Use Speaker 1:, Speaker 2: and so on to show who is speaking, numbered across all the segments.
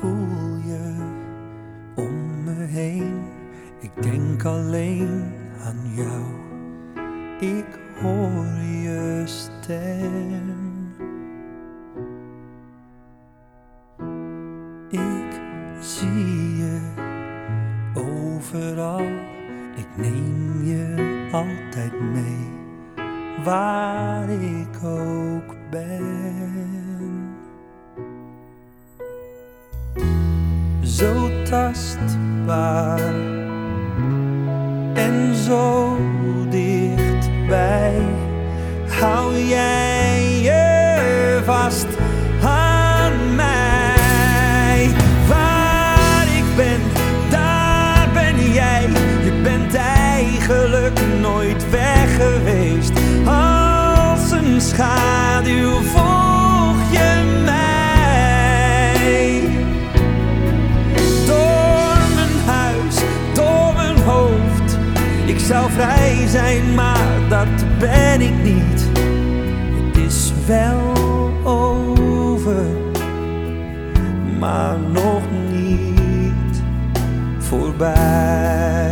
Speaker 1: voel je om me heen. Ik denk alleen aan jou. Ik hoor je stem. Ik zie je overal. Ik neem je altijd mee, waar ik ook ben. Zo tastbaar en zo dichtbij. Hou jij je vast aan mij. Waar ik ben, daar ben jij. Je bent eigenlijk nooit weg geweest. Als een schaduw volg je mij. Door mijn huis, door mijn hoofd. Ik zou vrij zijn, maar dat ben ik niet. Het is wel over, maar nog niet voorbij.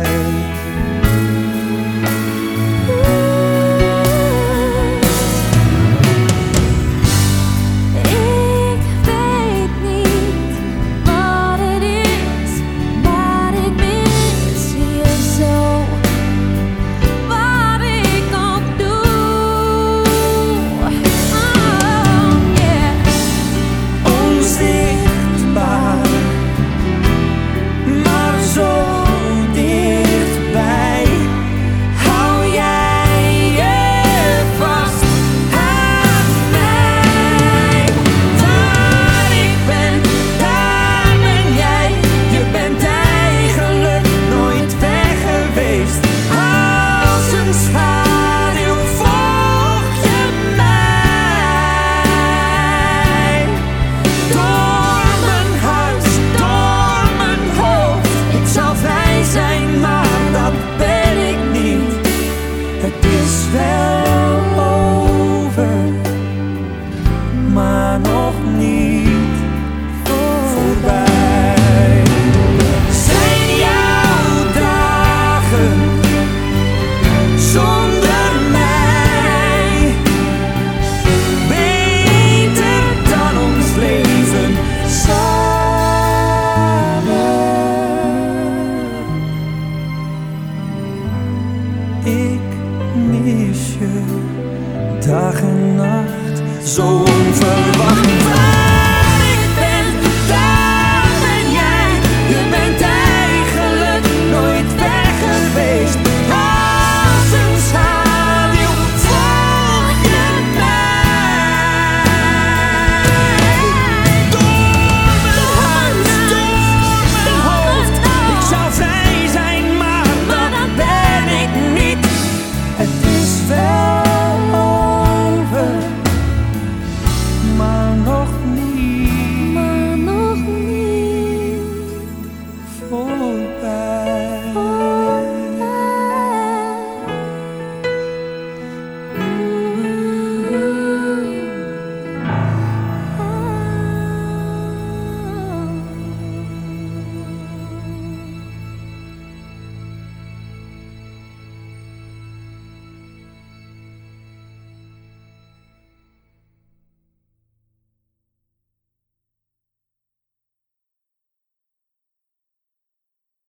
Speaker 1: Ik mis je dag en nacht, zo onverwacht.